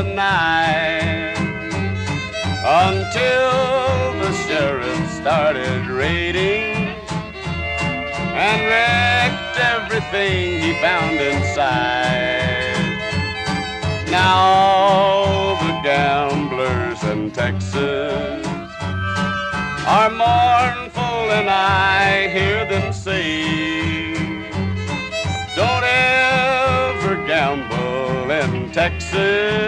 night, until the sheriff started raiding and wrecked everything he found inside. Now all the gamblers in Texas are mournful, and I hear them say, don't ever gamble in Texas.